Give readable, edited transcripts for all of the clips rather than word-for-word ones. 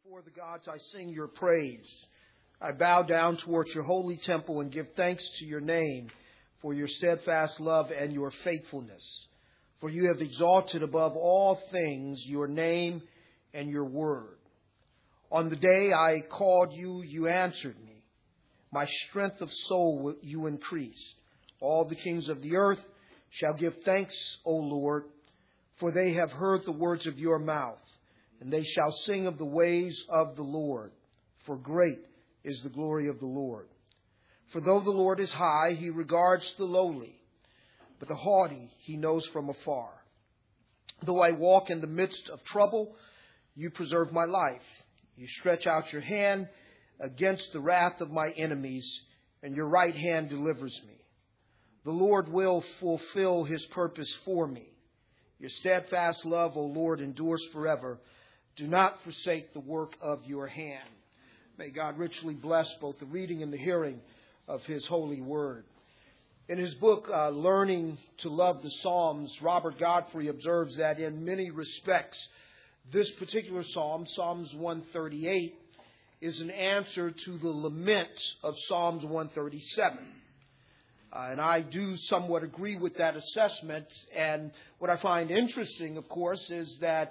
Before the gods, I sing your praise. I bow down towards your holy temple and give thanks to your name for your steadfast love and your faithfulness. For you have exalted above all things your name and your word. On the day I called you, you answered me. My strength of soul you increased. All the kings of the earth shall give thanks, O Lord, for they have heard the words of your mouth. And they shall sing of the ways of the Lord, for great is the glory of the Lord. For though the Lord is high, he regards the lowly, but the haughty he knows from afar. Though I walk in the midst of trouble, you preserve my life. You stretch out your hand against the wrath of my enemies, and your right hand delivers me. The Lord will fulfill his purpose for me. Your steadfast love, O Lord, endures forever. Do not forsake the work of your hand. May God richly bless both the reading and the hearing of his holy word. In his book, Learning to Love the Psalms, Robert Godfrey observes that in many respects, this particular psalm, Psalms 138, is an answer to the lament of Psalms 137. And I do somewhat agree with that assessment. And what I find interesting, of course, is that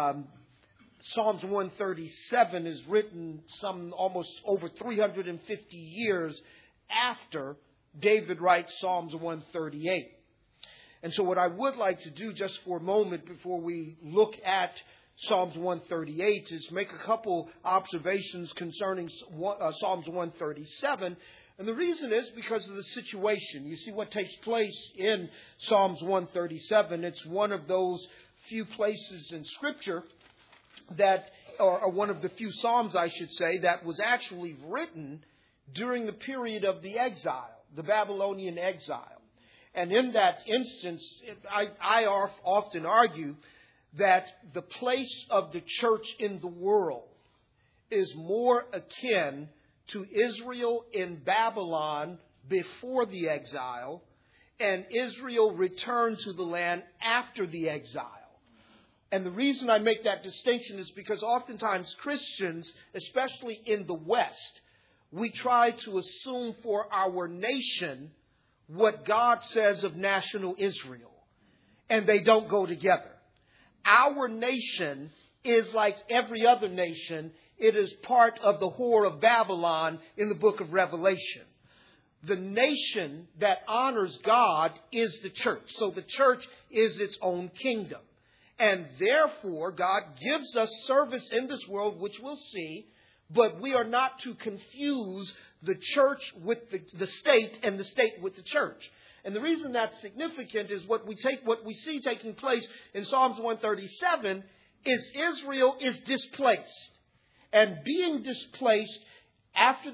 Psalms 137 is written some almost over 350 years after David writes Psalms 138. And so what I would like to do just for a moment before we look at Psalms 138 is make a couple observations concerning Psalms 137. And the reason is because of the situation. You see what takes place in Psalms 137. It's one of those few places in Scripture that, or one of the few Psalms, I should say, that was actually written during the period of the exile, the Babylonian exile. And in that instance, I often argue that the place of the church in the world is more akin to Israel in Babylon before the exile and Israel returned to the land after the exile. And the reason I make that distinction is because oftentimes Christians, especially in the West, we try to assume for our nation what God says of national Israel. And they don't go together. Our nation is like every other nation. It is part of the whore of Babylon in the book of Revelation. The nation that honors God is the church. So the church is its own kingdom. And therefore, God gives us service in this world, which we'll see, but we are not to confuse the church with the state and the state with the church. And the reason that's significant is what we see taking place in Psalms 137 is Israel is displaced. And being displaced after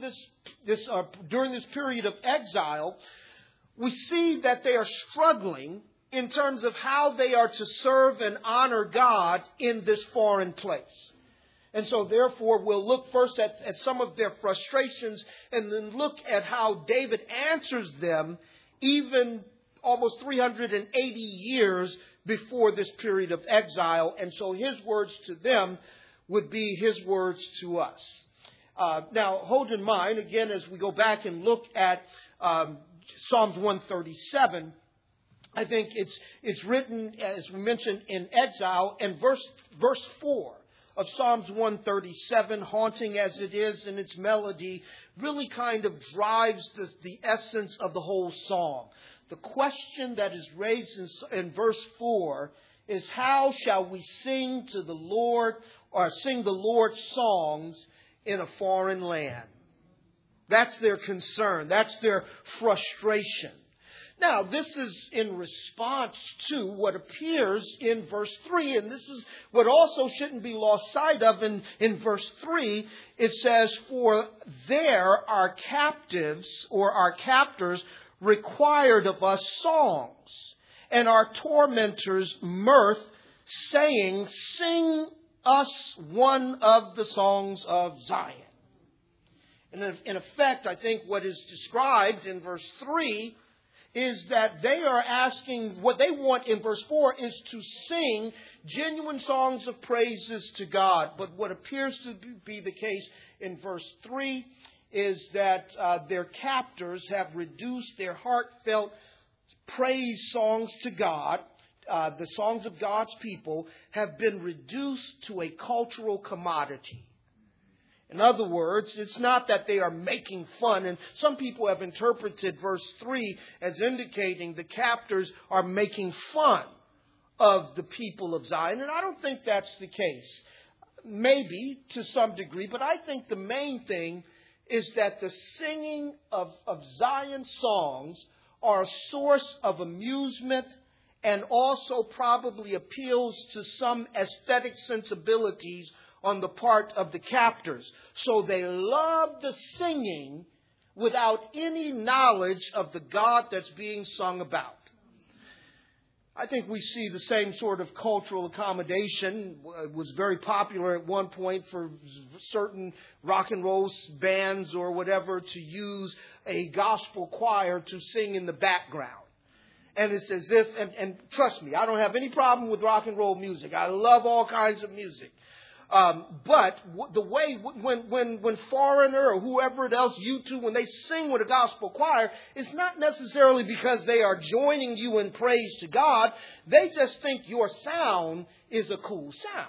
during this period of exile, we see that they are struggling in terms of how they are to serve and honor God in this foreign place. And so therefore we'll look first at some of their frustrations and then look at how David answers them even almost 380 years before this period of exile. And so his words to them would be his words to us. Now hold in mind, again, as we go back and look at Psalms 137, I think it's written, as we mentioned, in exile. And verse 4 of Psalms 137, haunting as it is in its melody, really kind of drives the essence of the whole psalm. The question that is raised in verse 4 is, how shall we sing to the Lord or sing the Lord's songs in a foreign land? That's their concern. That's their frustration. Now, this is in response to what appears in verse 3, and this is what also shouldn't be lost sight of in verse 3. It says, for there our captives or our captors required of us songs, and our tormentors mirth, saying, sing us one of the songs of Zion. And in effect, I think what is described in verse 3 is that they are asking, what they want in verse 4 is to sing genuine songs of praises to God. But what appears to be the case in verse 3 is that their captors have reduced their heartfelt praise songs to God. The songs of God's people have been reduced to a cultural commodity. In other words, it's not that they are making fun. And some people have interpreted verse 3 as indicating the captors are making fun of the people of Zion. And I don't think that's the case. Maybe to some degree. But I think the main thing is that the singing of Zion songs are a source of amusement and also probably appeals to some aesthetic sensibilities on the part of the captors. So they love the singing without any knowledge of the God that's being sung about. I think we see the same sort of cultural accommodation. It was very popular at one point for certain rock and roll bands or whatever to use a gospel choir to sing in the background. And it's as if, and trust me, I don't have any problem with rock and roll music. I love all kinds of music. But the way when Foreigner or whoever else, U2, when they sing with a gospel choir, it's not necessarily because they are joining you in praise to God. They just think your sound is a cool sound.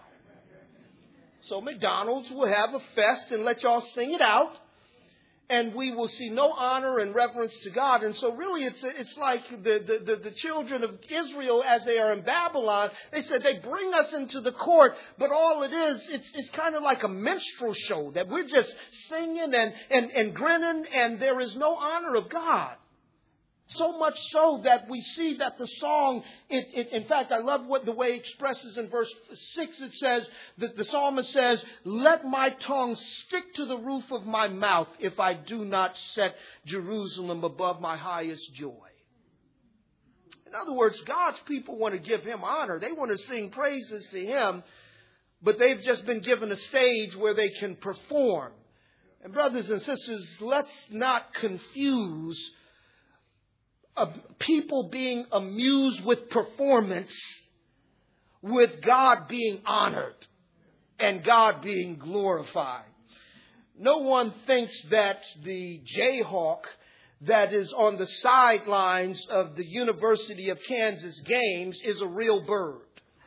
So McDonald's will have a fest and let y'all sing it out. And we will see no honor and reverence to God. And so really it's like the children of Israel as they are in Babylon. They said they bring us into the court, but all it is, it's kind of like a minstrel show that we're just singing and grinning, and there is no honor of God. So much so that we see that the song, in fact, I love the way it expresses in verse 6. It says, that the psalmist says, "Let my tongue stick to the roof of my mouth if I do not set Jerusalem above my highest joy." In other words, God's people want to give Him honor. They want to sing praises to Him, but they've just been given a stage where they can perform. And brothers and sisters, let's not confuse people being amused with performance with God being honored and God being glorified. No one thinks that the Jayhawk that is on the sidelines of the University of Kansas games is a real bird.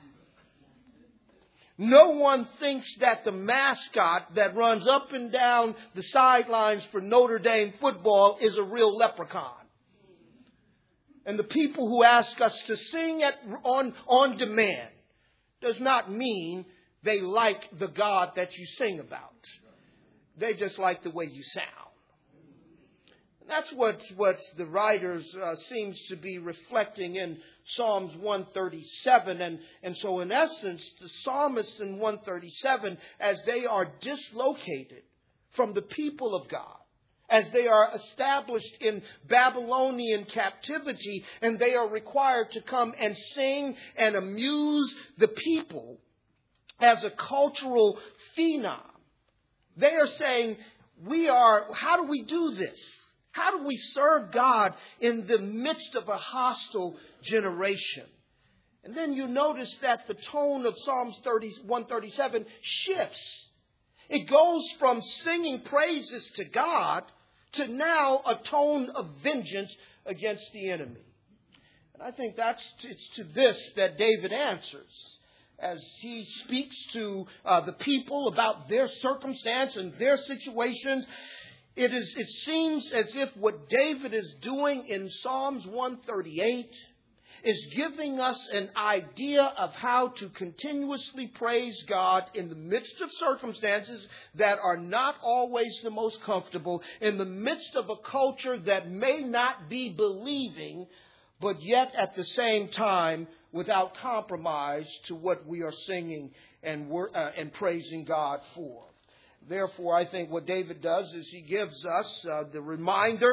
No one thinks that the mascot that runs up and down the sidelines for Notre Dame football is a real leprechaun. And the people who ask us to sing on demand does not mean they like the God that you sing about. They just like the way you sound. And that's what the writers seems to be reflecting in Psalms 137. And so in essence, the psalmists in 137, as they are dislocated from the people of God, as they are established in Babylonian captivity, and they are required to come and sing and amuse the people as a cultural phenom. They are saying, how do we do this? How do we serve God in the midst of a hostile generation? And then you notice that the tone of Psalms 137 shifts. It goes from singing praises to God to now a tone of vengeance against the enemy. And I think it's to this that David answers as he speaks to the people about their circumstance and their situations. It seems as if what David is doing in Psalms 138 is giving us an idea of how to continuously praise God in the midst of circumstances that are not always the most comfortable, in the midst of a culture that may not be believing, but yet at the same time without compromise to what we are singing and praising God for. Therefore, I think what David does is he gives us the reminder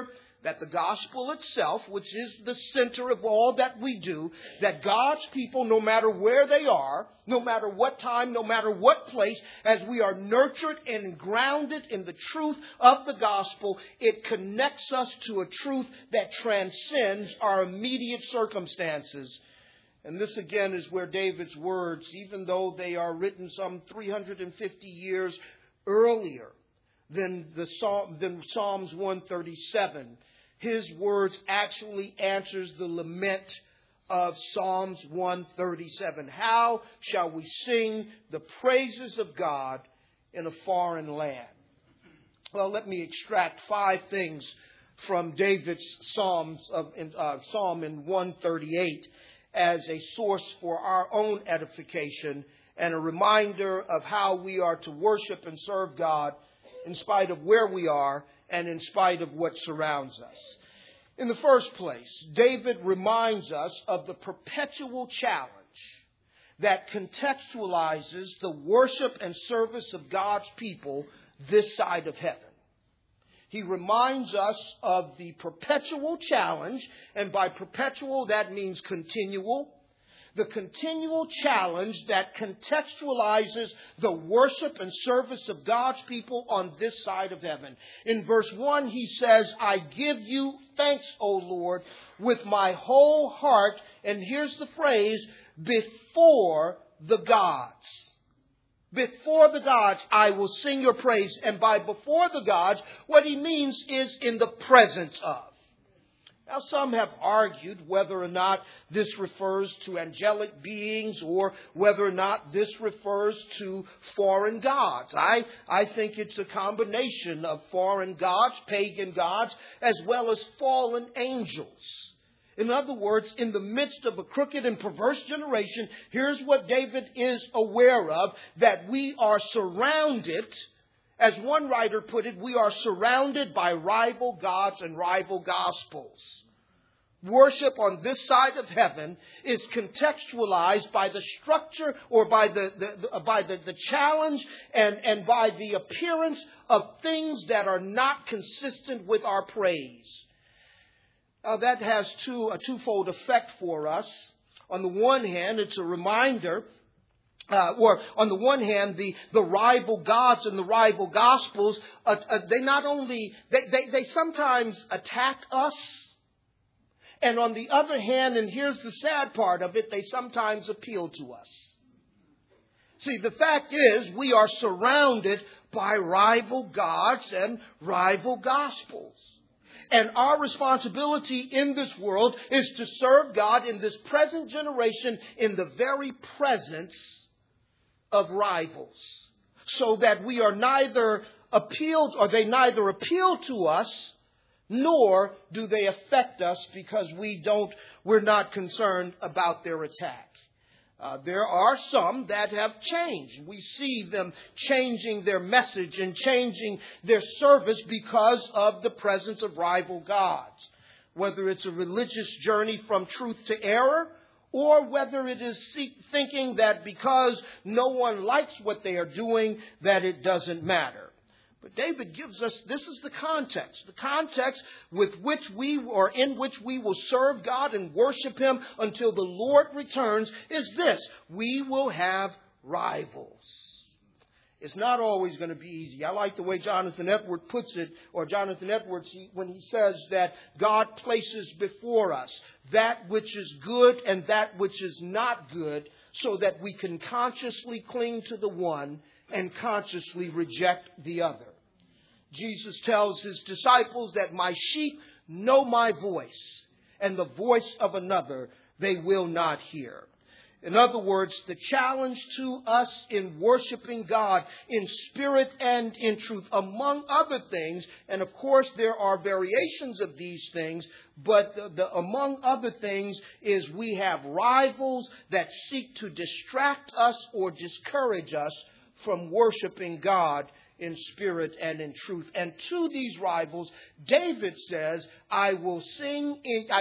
that the gospel itself, which is the center of all that we do, that God's people, no matter where they are, no matter what time, no matter what place, as we are nurtured and grounded in the truth of the gospel, it connects us to a truth that transcends our immediate circumstances. And this again is where David's words, even though they are written some 350 years earlier than Psalms 137, his words actually answers the lament of Psalms 137. How shall we sing the praises of God in a foreign land? Well, let me extract 5 things from David's Psalm in 138 as a source for our own edification and a reminder of how we are to worship and serve God in spite of where we are and in spite of what surrounds us. In the first place, David reminds us of the perpetual challenge that contextualizes the worship and service of God's people this side of heaven. He reminds us of the perpetual challenge, and by perpetual that means continual, the continual challenge that contextualizes the worship and service of God's people on this side of heaven. In verse 1, he says, I give you thanks, O Lord, with my whole heart. And here's the phrase, before the gods. Before the gods, I will sing your praise. And by before the gods, what he means is in the presence of. Now, some have argued whether or not this refers to angelic beings or whether or not this refers to foreign gods. I think it's a combination of foreign gods, pagan gods, as well as fallen angels. In other words, in the midst of a crooked and perverse generation, here's what David is aware of, that we are surrounded. As one writer put it, we are surrounded by rival gods and rival gospels. Worship on this side of heaven is contextualized by the structure or by the challenge and by the appearance of things that are not consistent with our praise. Now that has a twofold effect for us. On the one hand, it's a reminder or on the one hand, the rival gods and the rival gospels, they sometimes attack us. And on the other hand, and here's the sad part of it, they sometimes appeal to us. See, the fact is, we are surrounded by rival gods and rival gospels. And our responsibility in this world is to serve God in this present generation in the very presence of rivals, so that we are neither appealed, or they neither appeal to us, nor do they affect us because we're not concerned about their attack. There are some that have changed. We see them changing their message and changing their service because of the presence of rival gods. Whether it's a religious journey from truth to error, or whether it is thinking that because no one likes what they are doing, that it doesn't matter. But David gives us, this is the context with which in which we will serve God and worship Him until the Lord returns, is this: we will have rivals. It's not always going to be easy. I like the way Jonathan Edwards puts it, or Jonathan Edwards, when he says that God places before us that which is good and that which is not good, so that we can consciously cling to the one and consciously reject the other. Jesus tells His disciples that my sheep know my voice, and the voice of another they will not hear. In other words, the challenge to us in worshiping God in spirit and in truth, among other things, and of course there are variations of these things, but among other things is we have rivals that seek to distract us or discourage us from worshiping God in spirit and in truth. And to these rivals, David says, I will sing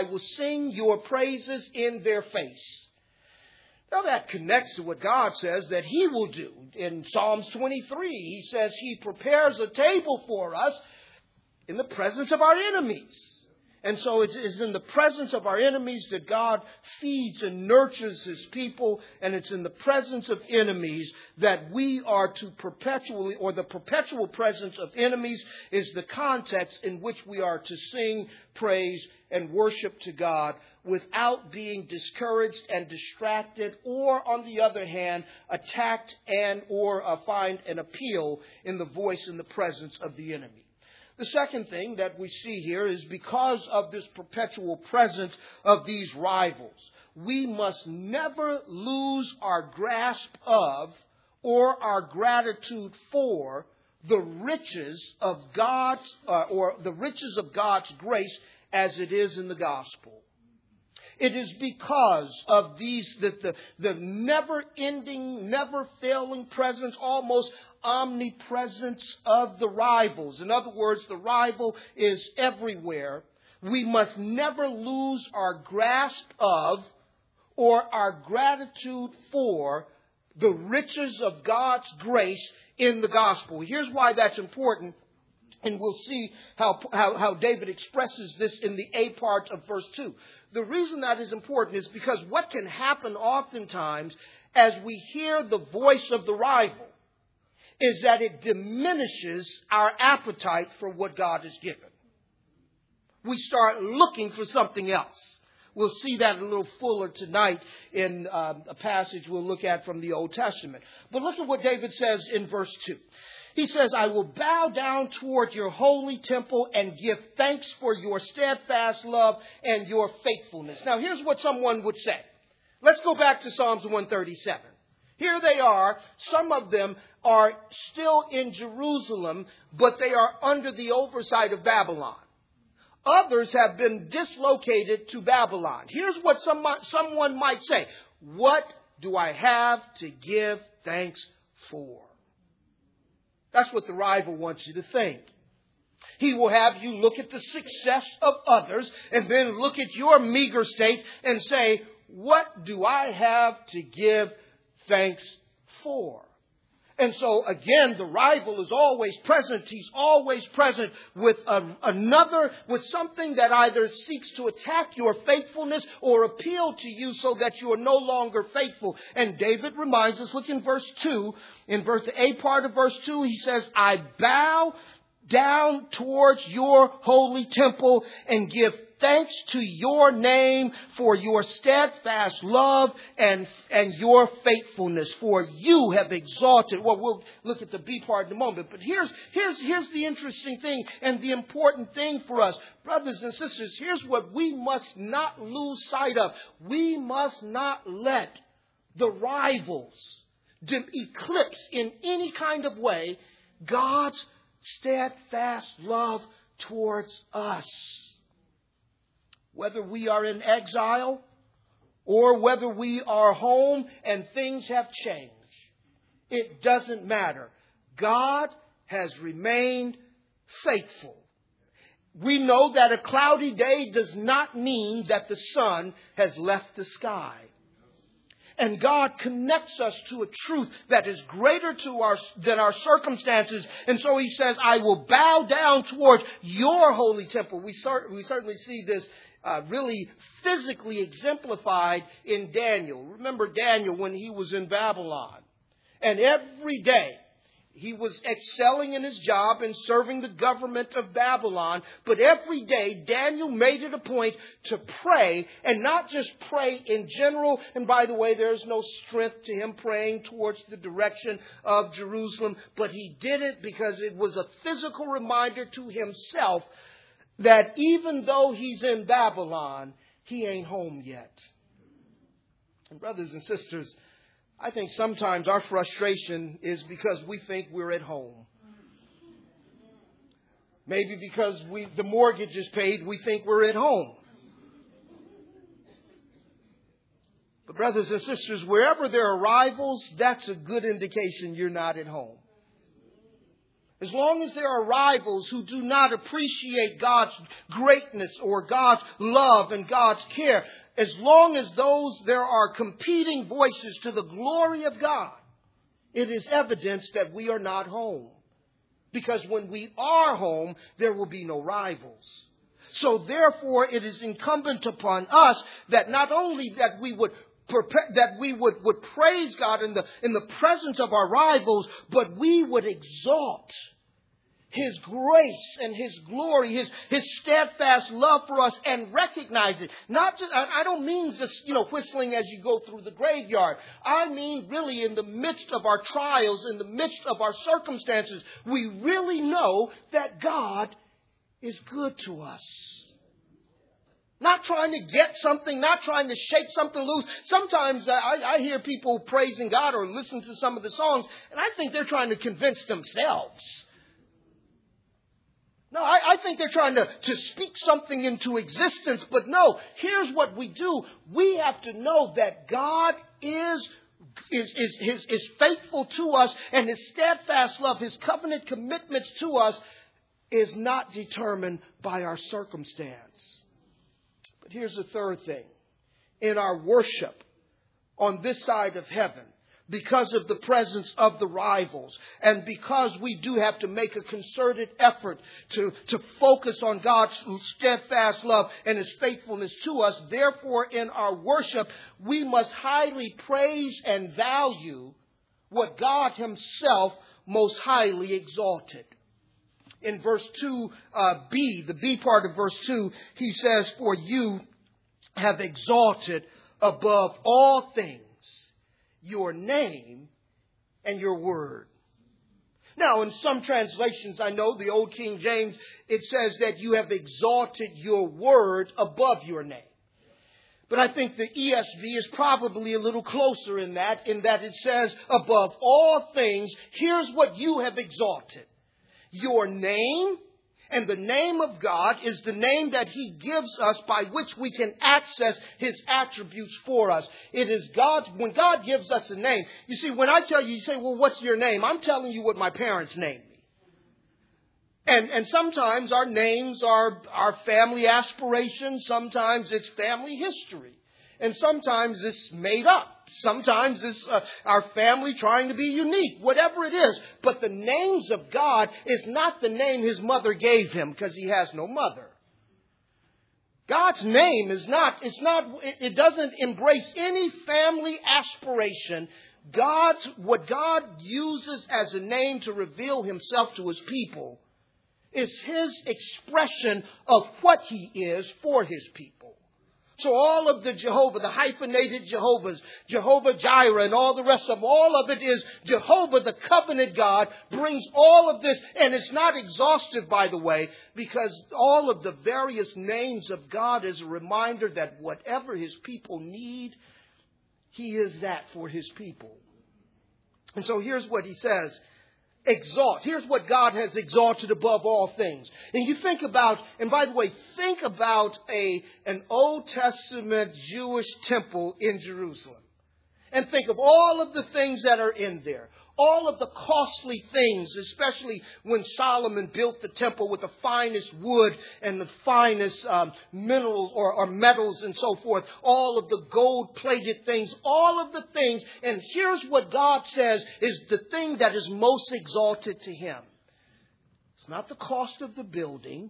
your praises in their face. Now that connects to what God says that He will do. In Psalms 23, He says He prepares a table for us in the presence of our enemies. And so it is in the presence of our enemies that God feeds and nurtures His people. And it's in the presence of enemies that we are to perpetually, or the perpetual presence of enemies is the context in which we are to sing, praise, and worship to God without being discouraged and distracted, or on the other hand, attacked and or find an appeal in the voice and the presence of the enemy. The second thing that we see here is because of this perpetual presence of these rivals, we must never lose our grasp of or our gratitude for the riches of God's or the riches of God's grace as it is in the gospel. It is because of the never-ending, never-failing presence, almost omnipresence of the rivals. In other words, the rival is everywhere. We must never lose our grasp of or our gratitude for the riches of God's grace in the gospel. Here's why that's important. And we'll see how David expresses this in the A part of verse 2. The reason that is important is because what can happen oftentimes as we hear the voice of the rival is that it diminishes our appetite for what God has given. We start looking for something else. We'll see that a little fuller tonight in a passage we'll look at from the Old Testament. But look at what David says in verse 2. He says, I will bow down toward your holy temple and give thanks for your steadfast love and your faithfulness. Now, here's what someone would say. Let's go back to Psalms 137. Here they are. Some of them are still in Jerusalem, but they are under the oversight of Babylon. Others have been dislocated to Babylon. Here's what someone might say. What do I have to give thanks for? That's what the rival wants you to think. He will have you look at the success of others and then look at your meager state and say, what do I have to give thanks for? And so, again, the rival is always present. He's always present with with something that either seeks to attack your faithfulness or appeal to you so that you are no longer faithful. And David reminds us, look in verse 2, in the A part of verse 2, he says, I bow down towards your holy temple and give thanks to your name for your steadfast love and your faithfulness, for you have exalted. Well, we'll look at the B part in a moment, but here's the interesting thing and the important thing for us. Brothers and sisters, here's what we must not lose sight of. We must not let the rivals eclipse in any kind of way God's steadfast love towards us. Whether we are in exile or whether we are home and things have changed, it doesn't matter. God has remained faithful. We know that a cloudy day does not mean that the sun has left the sky. And God connects us to a truth that is greater than our circumstances. And so He says, I will bow down towards your holy temple. We certainly see this really physically exemplified in Daniel. Remember Daniel when he was in Babylon. And every day he was excelling in his job and serving the government of Babylon. But every day Daniel made it a point to pray, and not just pray in general. And by the way, there's no strength to him praying towards the direction of Jerusalem. But he did it because it was a physical reminder to himself that even though he's in Babylon, he ain't home yet. And brothers and sisters, I think sometimes our frustration is because we think we're at home. Maybe because the mortgage is paid, we think we're at home. But brothers and sisters, wherever there are rivals, that's a good indication you're not at home. As long as there are rivals who do not appreciate God's greatness or God's love and God's care, as long as there are competing voices to the glory of God, it is evidence that we are not home. Because when we are home, there will be no rivals. So therefore, it is incumbent upon us that not only that we would would praise God in the presence of our rivals, but we would exalt His grace and His glory, His steadfast love for us, and recognize it. Not just, I don't mean just, whistling as you go through the graveyard. I mean really in the midst of our trials, in the midst of our circumstances, we really know that God is good to us. Not trying to get something, not trying to shake something loose. Sometimes I hear people praising God or listen to some of the songs, and I think they're trying to convince themselves. No, I think they're trying to speak something into existence. But no, here's what we do. We have to know that God is faithful to us, and His steadfast love, His covenant commitments to us is not determined by our circumstance. But here's the third thing. In our worship on this side of heaven, because of the presence of the rivals, and because we do have to make a concerted effort to focus on God's steadfast love and His faithfulness to us, therefore in our worship we must highly praise and value what God Himself most highly exalted. In verse 2b, the B part of verse 2, He says, "For you have exalted above all things your name and your word." Now, in some translations, I know the Old King James, it says that you have exalted your word above your name. But I think the ESV is probably a little closer in that it says, above all things, here's what you have exalted. Your name, and the name of God is the name that He gives us by which we can access His attributes for us. It is God's, when God gives us a name. You see, when I tell you, you say, well, what's your name? I'm telling you what my parents named me. And sometimes our names are our family aspirations. Sometimes it's family history. And sometimes it's made up. Sometimes it's our family trying to be unique, whatever it is. But the names of God is not the name His mother gave Him because He has no mother. God's name it doesn't embrace any family aspiration. What God uses as a name to reveal Himself to His people is His expression of what He is for His people. So all of the Jehovah, the hyphenated Jehovahs, Jehovah Jireh and all the rest of them, all of it is Jehovah, the covenant God, brings all of this. And it's not exhaustive, by the way, because all of the various names of God is a reminder that whatever His people need, He is that for His people. And so here's what He says. Exalt. Here's what God has exalted above all things. And you think about, and by the way, think about an Old Testament Jewish temple in Jerusalem. And think of all of the things that are in there. All of the costly things, especially when Solomon built the temple with the finest wood and the finest minerals or metals and so forth. All of the gold-plated things, all of the things. And here's what God says is the thing that is most exalted to Him. It's not the cost of the building.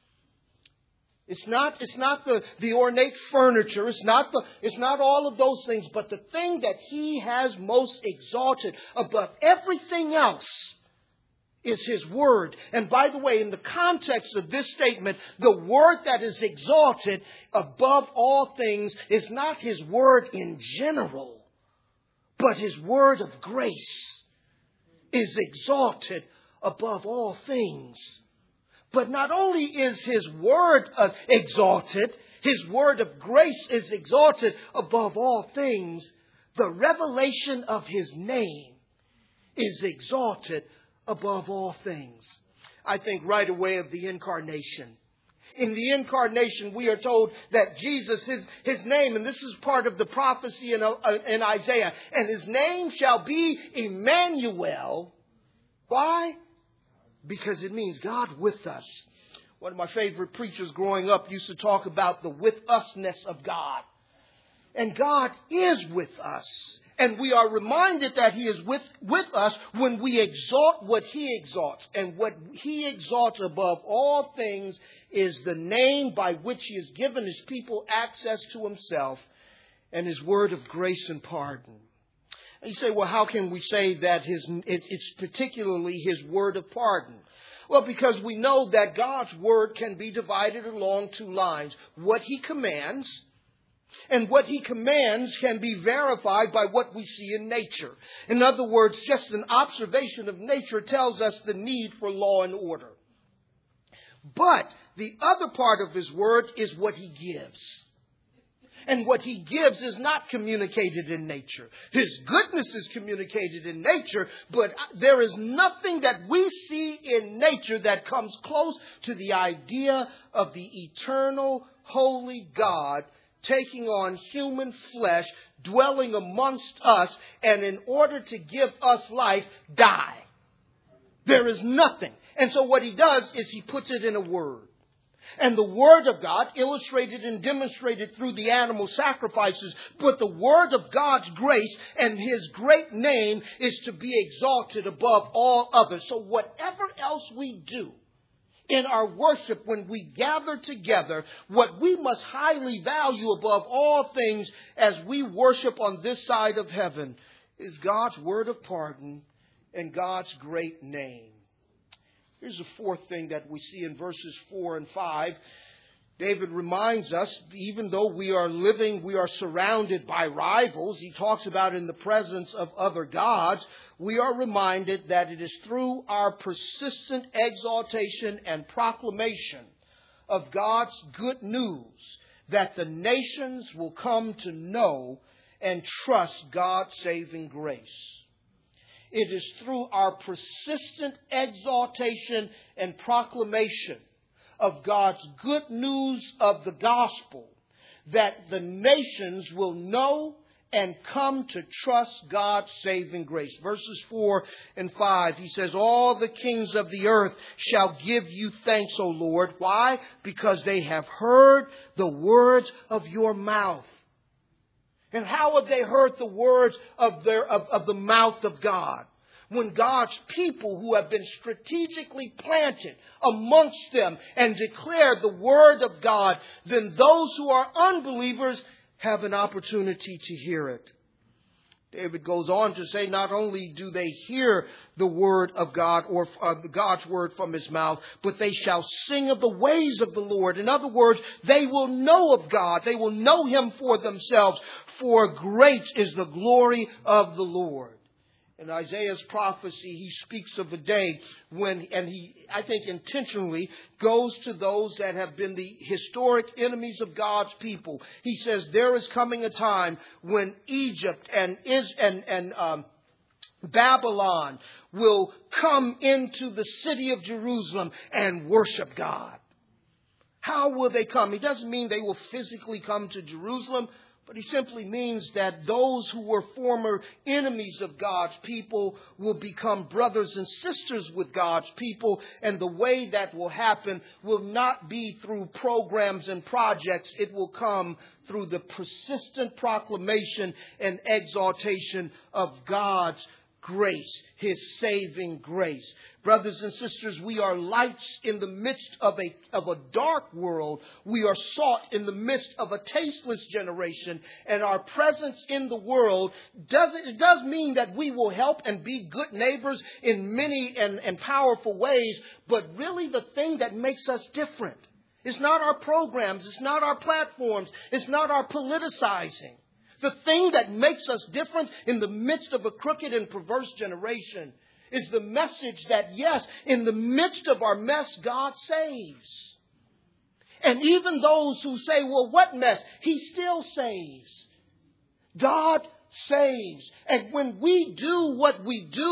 It's not the ornate furniture. It's not all of those things. But the thing that He has most exalted above everything else is His word. And by the way, in the context of this statement, the word that is exalted above all things is not His word in general, but His word of grace is exalted above all things. But not only is His word exalted, His word of grace is exalted above all things. The revelation of His name is exalted above all things. I think right away of the incarnation. In the incarnation, we are told that Jesus, His name, and this is part of the prophecy in Isaiah, and His name shall be Emmanuel. Why? Because it means God with us. One of my favorite preachers growing up used to talk about the with usness of God. And God is with us. And we are reminded that He is with us when we exalt what He exalts. And what He exalts above all things is the name by which He has given His people access to Himself and His word of grace and pardon. And you say, well, how can we say that it's particularly His word of pardon? Well, because we know that God's word can be divided along two lines. What He commands, and what He commands can be verified by what we see in nature. In other words, just an observation of nature tells us the need for law and order. But the other part of His word is what He gives. And what He gives is not communicated in nature. His goodness is communicated in nature, but there is nothing that we see in nature that comes close to the idea of the eternal, holy God taking on human flesh, dwelling amongst us, and in order to give us life, die. There is nothing. And so what He does is He puts it in a word. And the Word of God, illustrated and demonstrated through the animal sacrifices, but the Word of God's grace and His great name is to be exalted above all others. So whatever else we do in our worship when we gather together, what we must highly value above all things as we worship on this side of heaven is God's word of pardon and God's great name. Here's the fourth thing that we see in verses 4 and 5. David reminds us, even though we are surrounded by rivals, he talks about in the presence of other gods, we are reminded that it is through our persistent exaltation and proclamation of God's good news that the nations will come to know and trust God's saving grace. It is through our persistent exaltation and proclamation of God's good news of the gospel that the nations will know and come to trust God's saving grace. Verses 4 and 5, he says, all the kings of the earth shall give you thanks, O Lord. Why? Because they have heard the words of your mouth. And how have they heard the words of the mouth of God? When God's people who have been strategically planted amongst them and declare the word of God, then those who are unbelievers have an opportunity to hear it. David goes on to say not only do they hear the word of God or God's word from His mouth, but they shall sing of the ways of the Lord. In other words, they will know of God. They will know Him for themselves. For great is the glory of the Lord. In Isaiah's prophecy, he speaks of a day when, and he, I think intentionally, goes to those that have been the historic enemies of God's people. He says there is coming a time when Egypt and Babylon will come into the city of Jerusalem and worship God. How will they come? He doesn't mean they will physically come to Jerusalem, but he simply means that those who were former enemies of God's people will become brothers and sisters with God's people. And the way that will happen will not be through programs and projects. It will come through the persistent proclamation and exaltation of God's grace, His saving grace. Brothers and sisters, we are lights in the midst of a dark world. We are salt in the midst of a tasteless generation. And our presence in the world does mean that we will help and be good neighbors in many and powerful ways. But really the thing that makes us different is not our programs. It's not our platforms. It's not our politicizing. The thing that makes us different in the midst of a crooked and perverse generation is the message that, yes, in the midst of our mess, God saves. And even those who say, well, what mess? He still saves. God saves. And when we do what we do,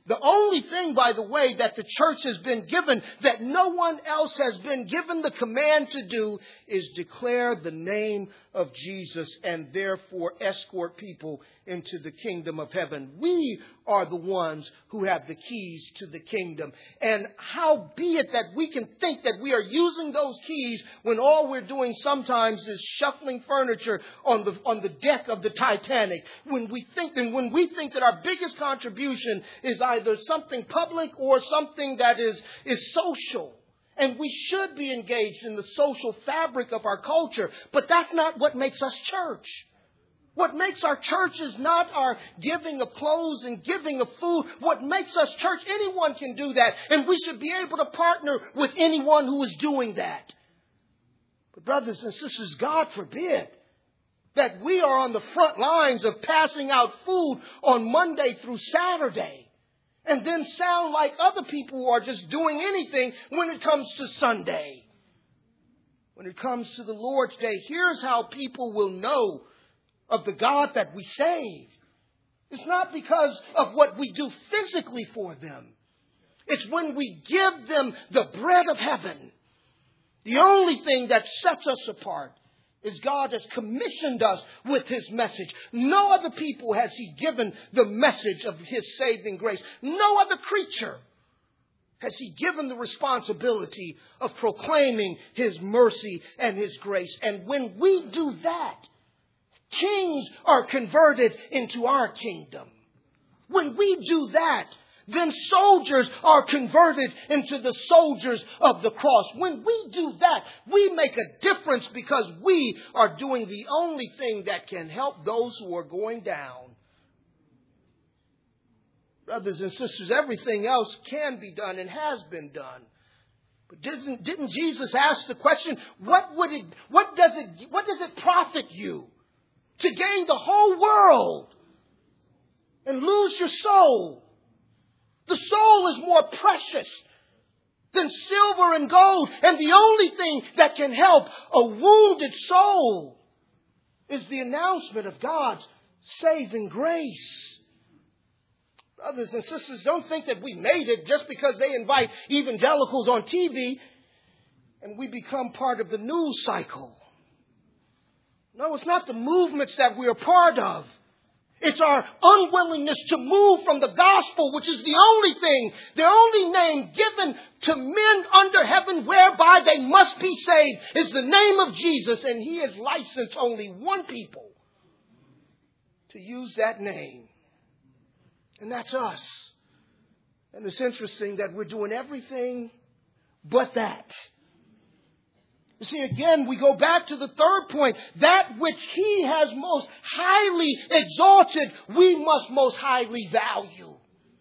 The only thing, by the way, that the church has been given that no one else has been given the command to do is declare the name of Jesus and therefore escort people into the kingdom of heaven. We are the ones who have the keys to the kingdom. And how be it that we can think that we are using those keys when all we're doing sometimes is shuffling furniture on the deck of the Titanic. When we think that our biggest contribution is either something public or something that is social. And we should be engaged in the social fabric of our culture. But that's not what makes us church. What makes our church is not our giving of clothes and giving of food. What makes us church, anyone can do that. And we should be able to partner with anyone who is doing that. But brothers and sisters, God forbid that we are on the front lines of passing out food on Monday through Saturday. And then sound like other people who are just doing anything when it comes to Sunday. When it comes to the Lord's Day, here's how people will know of the God that we save. It's not because of what we do physically for them. It's when we give them the bread of heaven. The only thing that sets us apart is God has commissioned us with His message. No other people has He given the message of His saving grace. No other creature has He given the responsibility of proclaiming His mercy and His grace. And when we do that, kings are converted into our kingdom. When we do that, then soldiers are converted into the soldiers of the cross. When we do that, we make a difference because we are doing the only thing that can help those who are going down. Brothers and sisters, everything else can be done and has been done. But didn't Jesus ask the question, what does it profit you to gain the whole world and lose your soul? The soul is more precious than silver and gold. And the only thing that can help a wounded soul is the announcement of God's saving grace. Brothers and sisters, don't think that we made it just because they invite evangelicals on TV and we become part of the news cycle. No, it's not the movements that we are part of. It's our unwillingness to move from the gospel, which is the only name given to men under heaven whereby they must be saved, is the name of Jesus. And He has licensed only one people to use that name. And that's us. And it's interesting that we're doing everything but that. You see, again, we go back to the third point. That which He has most highly exalted, we must most highly value.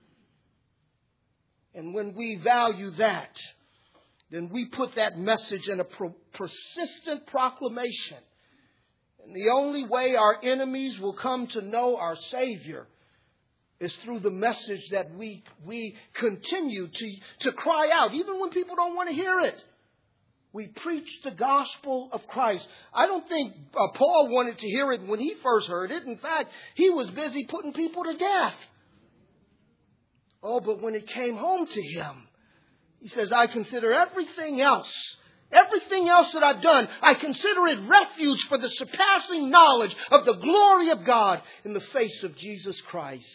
And when we value that, then we put that message in a persistent proclamation. And the only way our enemies will come to know our Savior is through the message that we continue to cry out, even when people don't want to hear it. We preach the gospel of Christ. I don't think Paul wanted to hear it when he first heard it. In fact, he was busy putting people to death. Oh, but when it came home to him, he says, I consider everything else that I've done, I consider it refuge for the surpassing knowledge of the glory of God in the face of Jesus Christ.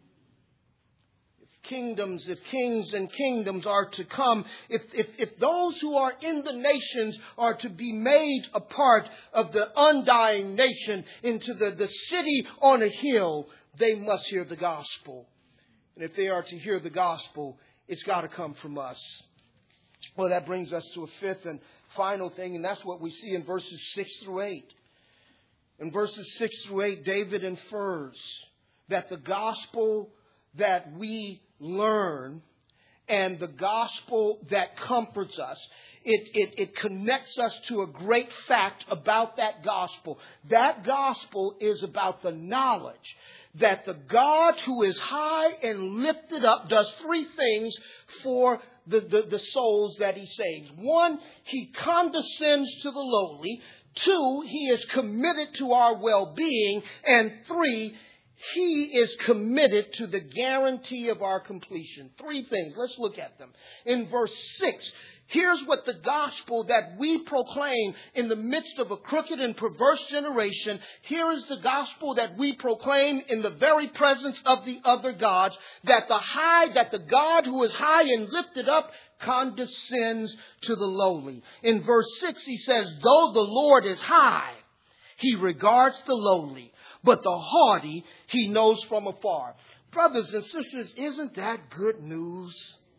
If kings and kingdoms are to come, if those who are in the nations are to be made a part of the undying nation into the city on a hill, they must hear the gospel. And if they are to hear the gospel, it's got to come from us. Well, that brings us to a fifth and final thing, and that's what we see in verses 6 through 8. In verses 6 through 8, David infers that the gospel that we learn and the gospel that comforts us, it connects us to a great fact about that gospel. That gospel is about the knowledge that the God who is high and lifted up does three things for the souls that He saves. One, He condescends to the lowly. Two, He is committed to our well-being. And three, He is committed to the guarantee of our completion. Three things. Let's look at them. In verse 6, here's what the gospel that we proclaim in the midst of a crooked and perverse generation. Here is the gospel that we proclaim in the very presence of the other gods, that the God who is high and lifted up condescends to the lowly. In verse 6, he says, though the Lord is high, he regards the lowly, but the haughty he knows from afar. Brothers and sisters, isn't that good news?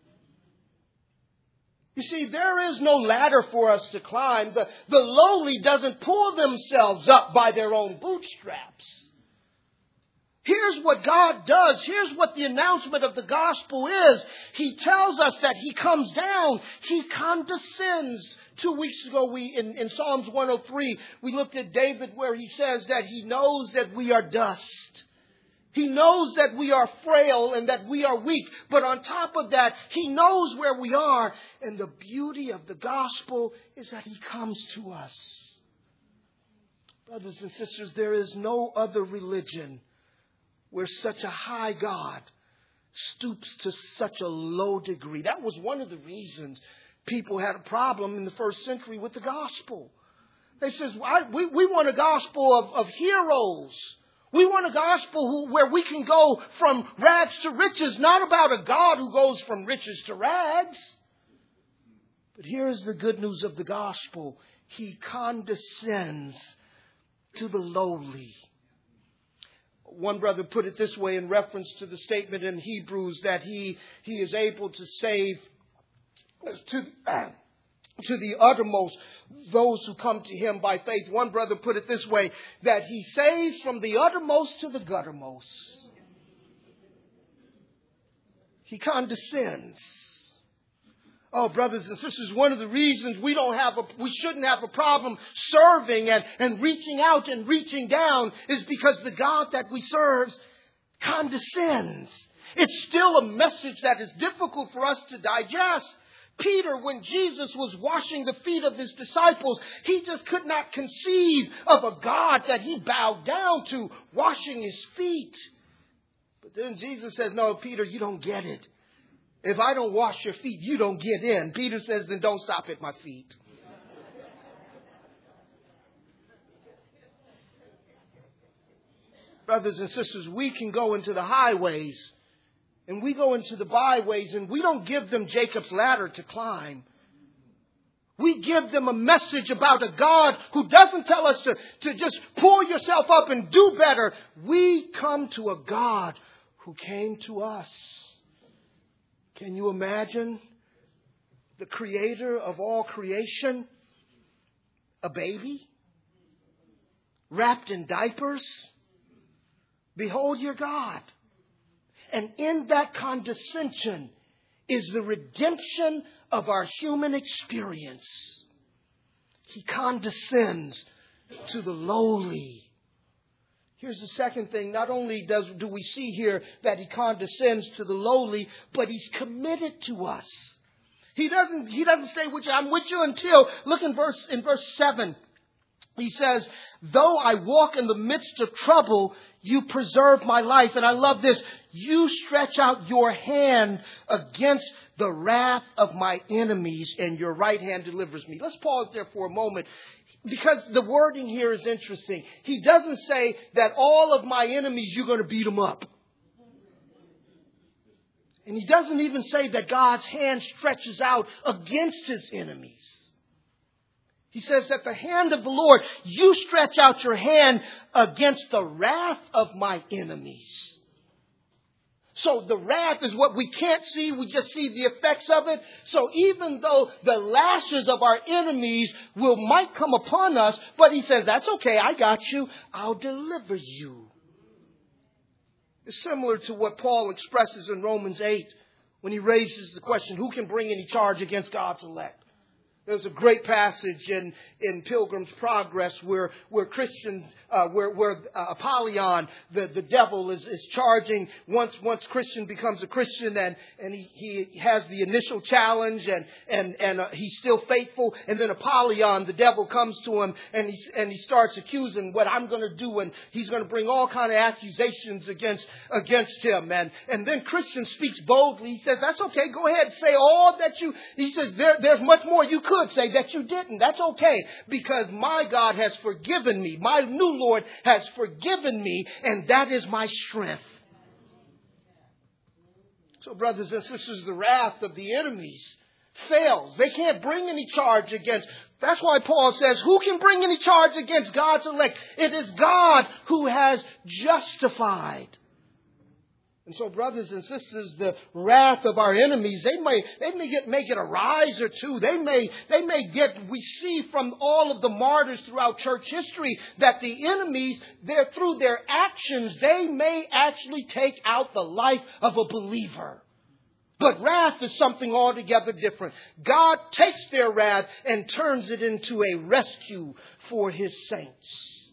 You see, there is no ladder for us to climb. The lowly doesn't pull themselves up by their own bootstraps. Here's what God does. Here's what the announcement of the gospel is. He tells us that he comes down. He condescends. 2 weeks ago, in Psalms 103, we looked at David where he says that he knows that we are dust. He knows that we are frail and that we are weak. But on top of that, he knows where we are. And the beauty of the gospel is that he comes to us. Brothers and sisters, there is no other religion where such a high God stoops to such a low degree. That was one of the reasons people had a problem in the first century with the gospel. They says, we want a gospel of heroes. We want a gospel where we can go from rags to riches, not about a God who goes from riches to rags. But here's the good news of the gospel. He condescends to the lowly. One brother put it this way in reference to the statement in Hebrews that he is able to save to the uttermost those who come to him by faith. One brother put it this way, that he saves from the uttermost to the guttermost. He condescends. Oh, brothers and sisters, one of the reasons we shouldn't have a problem serving and reaching out and reaching down is because the God that we serve condescends. It's still a message that is difficult for us to digest. Peter, when Jesus was washing the feet of his disciples, he just could not conceive of a God that he bowed down to washing his feet. But then Jesus says, no, Peter, you don't get it. If I don't wash your feet, you don't get in. Peter says, then don't stop at my feet. Brothers and sisters, we can go into the highways and we go into the byways and we don't give them Jacob's ladder to climb. We give them a message about a God who doesn't tell us to just pull yourself up and do better. We come to a God who came to us. Can you imagine the creator of all creation? A baby? Wrapped in diapers? Behold your God. And in that condescension is the redemption of our human experience. He condescends to the lowly. Here's the second thing. Not only do we see here that he condescends to the lowly, but he's committed to us. He doesn't say, I'm with you until, look in verse 7. He says, though I walk in the midst of trouble, you preserve my life. And I love this. You stretch out your hand against the wrath of my enemies, and your right hand delivers me. Let's pause there for a moment, because the wording here is interesting. He doesn't say that all of my enemies, you're going to beat them up. And he doesn't even say that God's hand stretches out against his enemies. He says that the hand of the Lord, you stretch out your hand against the wrath of my enemies. So the wrath is what we can't see. We just see the effects of it. So even though the lashes of our enemies might come upon us, but he says, that's okay. I got you. I'll deliver you. It's similar to what Paul expresses in Romans 8 when he raises the question, who can bring any charge against God's elect? There's a great passage in Pilgrim's Progress where Christians, where Apollyon, the devil, is charging once Christian becomes a Christian and he has the initial challenge and he's still faithful. And then Apollyon, the devil, comes to him and he starts accusing what I'm going to do, and he's going to bring all kind of accusations against him. And then Christian speaks boldly. He says, that's okay. Go ahead. Say all that he says, there's much more you could say that you didn't. That's okay, because my God has forgiven me. My new Lord has forgiven me, and that is my strength. So, brothers and sisters, the wrath of the enemies fails. They can't bring any charge against. That's why Paul says, who can bring any charge against God's elect? It is God who has justified. And so, brothers and sisters, the wrath of our enemies, they may get a rise or two. They may get, we see from all of the martyrs throughout church history that the enemies, through their actions, they may actually take out the life of a believer. But wrath is something altogether different. God takes their wrath and turns it into a rescue for His saints.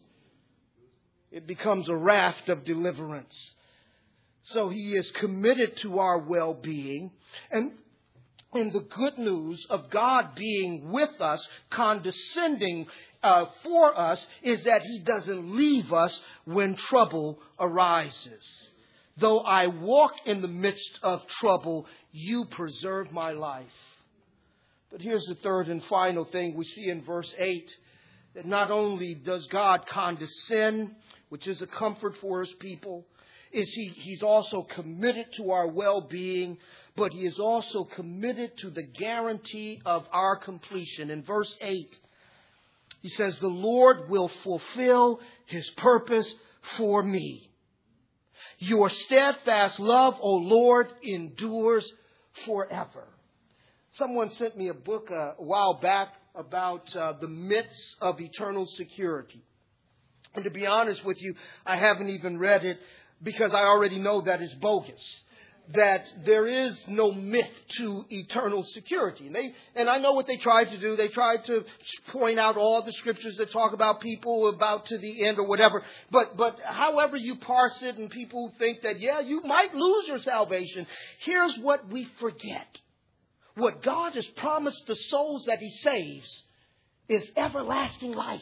It becomes a raft of deliverance. So He is committed to our well-being. And the good news of God being with us, condescending for us, is that He doesn't leave us when trouble arises. Though I walk in the midst of trouble, you preserve my life. But here's the third and final thing we see in verse 8. That not only does God condescend, which is a comfort for His people, He's also committed to our well-being, but He is also committed to the guarantee of our completion. In verse 8, He says, the Lord will fulfill His purpose for me. Your steadfast love, O Lord, endures forever. Someone sent me a book a while back about the myths of eternal security. And to be honest with you, I haven't even read it, because I already know that it's bogus. That there is no myth to eternal security. And I know what they tried to do. They tried to point out all the scriptures that talk about people about to the end or whatever. But however you parse it, and people think that, yeah, you might lose your salvation. Here's what we forget. What God has promised the souls that He saves is everlasting life.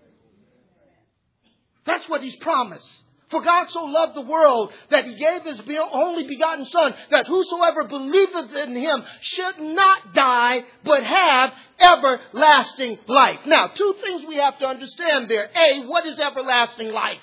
That's what He's promised. For God so loved the world that He gave His only begotten Son, that whosoever believeth in Him should not die, but have everlasting life. Now, two things we have to understand there. A, what is everlasting life?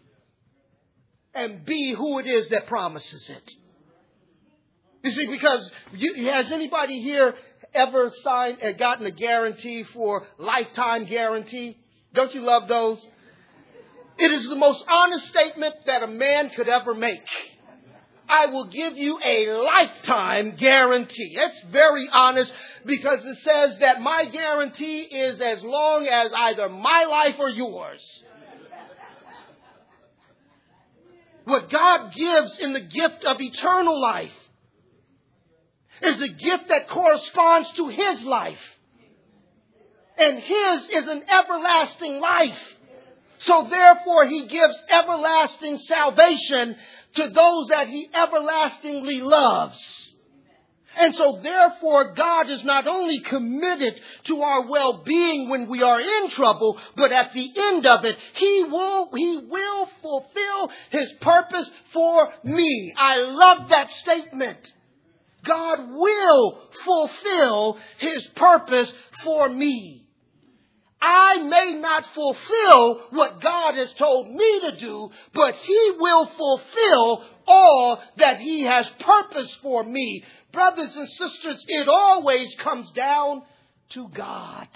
And B, who it is that promises it. You see, because has anybody here ever gotten a guarantee for lifetime guarantee? Don't you love those? It is the most honest statement that a man could ever make. I will give you a lifetime guarantee. That's very honest, because it says that my guarantee is as long as either my life or yours. What God gives in the gift of eternal life is a gift that corresponds to His life. And His is an everlasting life. So therefore He gives everlasting salvation to those that He everlastingly loves. And so therefore God is not only committed to our well-being when we are in trouble, but at the end of it, He will fulfill His purpose for me. I love that statement. God will fulfill His purpose for me. I may not fulfill what God has told me to do, but He will fulfill all that He has purposed for me. Brothers and sisters, it always comes down to God.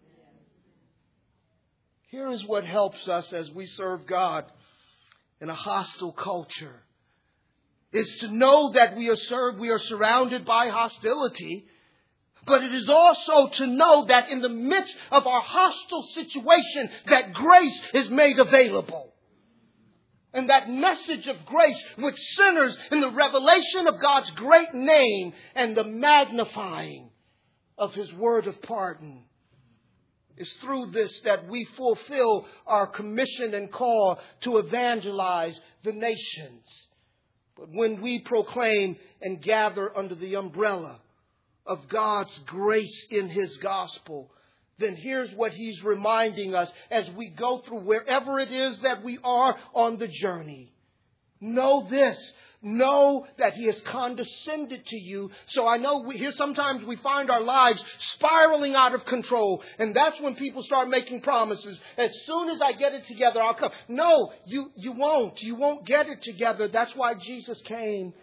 Here is what helps us as we serve God in a hostile culture. Is to know that we are surrounded by hostility. But it is also to know that in the midst of our hostile situation, that grace is made available. And that message of grace, which centers in the revelation of God's great name and the magnifying of His word of pardon. It's through this that we fulfill our commission and call to evangelize the nations. But when we proclaim and gather under the umbrella of God's grace in His gospel, then here's what He's reminding us as we go through wherever it is that we are on the journey. Know this. Know that He has condescended to you. So I know here sometimes we find our lives spiraling out of control. And that's when people start making promises. As soon as I get it together, I'll come. No, you won't. You won't get it together. That's why Jesus came.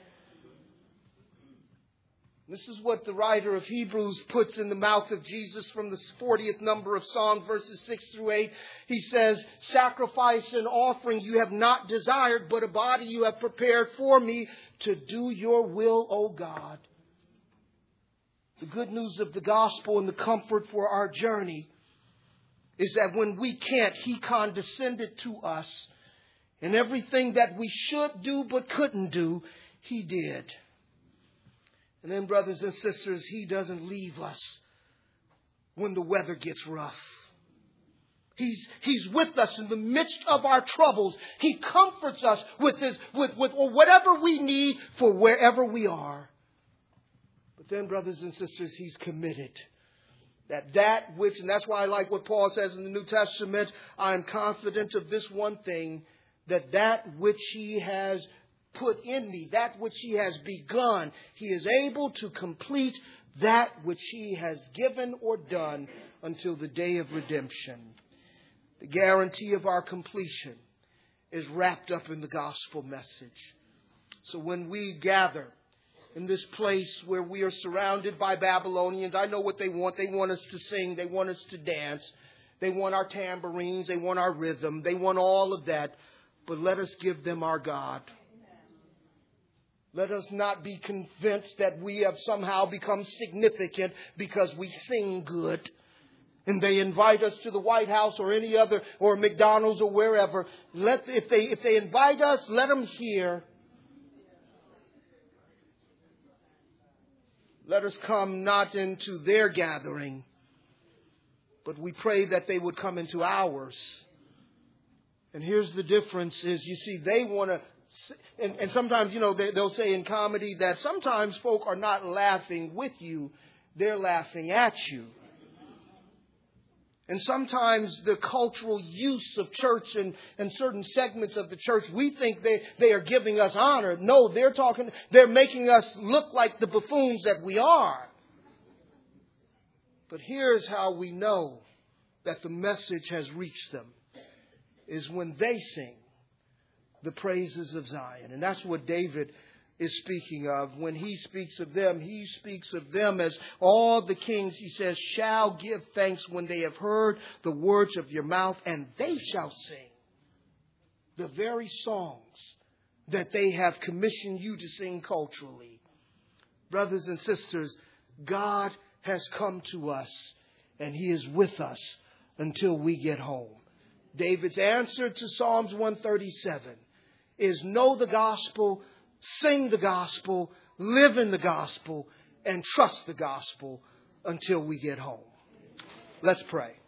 This is what the writer of Hebrews puts in the mouth of Jesus from the 40th number of Psalms, verses 6 through 8. He says, sacrifice and offering you have not desired, but a body you have prepared for me to do your will, O God. The good news of the gospel and the comfort for our journey is that when we can't, He condescended to us. And everything that we should do but couldn't do, He did. And then, brothers and sisters, He doesn't leave us when the weather gets rough. He's with us in the midst of our troubles. He comforts us with whatever we need for wherever we are. But then, brothers and sisters, He's committed that which, and that's why I like what Paul says in the New Testament, I am confident of this one thing, that which He has put in me, that which He has begun, He is able to complete that which He has given or done until the day of redemption. The guarantee of our completion is wrapped up in the gospel message. So when we gather in this place where we are surrounded by Babylonians, I know what they want. They want us to sing. They want us to dance. They want our tambourines. They want our rhythm. They want all of that. But let us give them our God. Let us not be convinced that we have somehow become significant because we sing good. And they invite us to the White House or any other, or McDonald's or wherever. If they invite us, let them hear. Let us come not into their gathering, but we pray that they would come into ours. And here's the difference is, you see, they want to. And sometimes, they'll say in comedy that sometimes folk are not laughing with you, they're laughing at you. And sometimes the cultural use of church and certain segments of the church, we think they are giving us honor. No, they're making us look like the buffoons that we are. But here's how we know that the message has reached them, is when they sing the praises of Zion. And that's what David is speaking of. When he speaks of them as all the kings, he says, shall give thanks when they have heard the words of your mouth, and they shall sing the very songs that they have commissioned you to sing culturally. Brothers and sisters, God has come to us, and He is with us until we get home. David's answer to Psalms 137 is know the gospel, sing the gospel, live in the gospel, and trust the gospel until we get home. Let's pray.